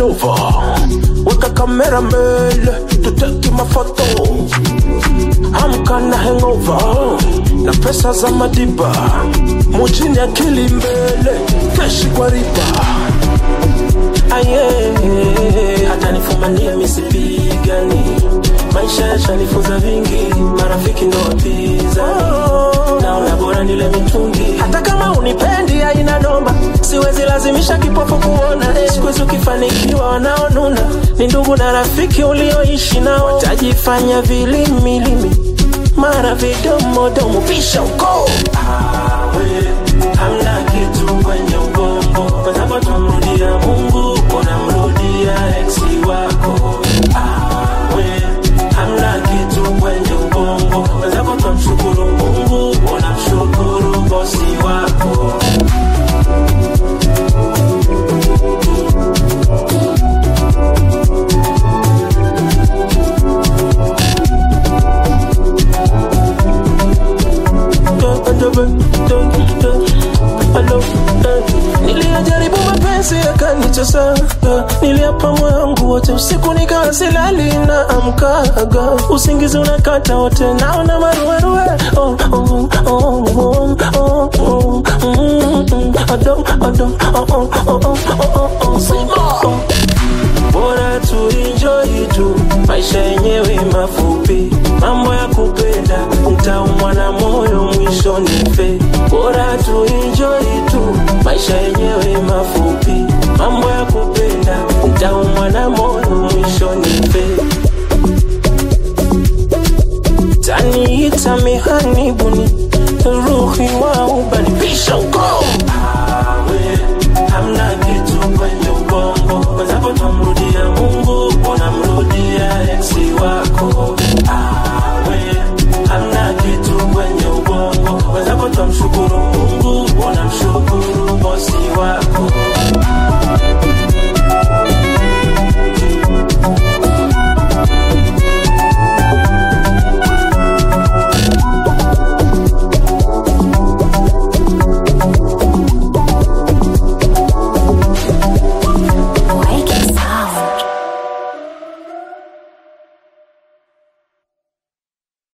over. Weka kamera mbele, tuteki mafoto. Hamka na hangover, na pesa za madiba. Mujini akili mbele, keshi kwa riba. Aye, hata nifumanie misipigani. Maisha yashanifunza vingi, marafiki ndo wapiza. Naona bora nile mitungi. Hata kama unipendi haina noma, siwezi lazimisha kipofu kuona. Siwezi ukifanikiwa wanaonuna, ni ndugu na rafiki ulioishi nao. Watajifanya vilimilimi, mara vidomo domo pisha uko. Hamna kitu kwenye ubongo, kwa sababu tumrudia Mungu, unamrudia ex wako. Hamna kitu kwenye ubongo, kwa sababu tumshukuru Mungu, unamshukuru bosi wako. Nilijaribu mapenzi yakanichosha, niliapa moyo wangu wote, usiku nikawa silali na amkaga. Usingizi unakata wote, naona maruweruwe. Bora tu enjoy tu, maisha yenyewe mafupi. Mambo ya kupenda, utaumwa na moyo mwisho nife. Bora tu enjoy tu, maisha yenyewe mafupi. Mambo ya kupenda, utaumwa na moyo mwisho nife. Taniita mihanibuni, ruhi wa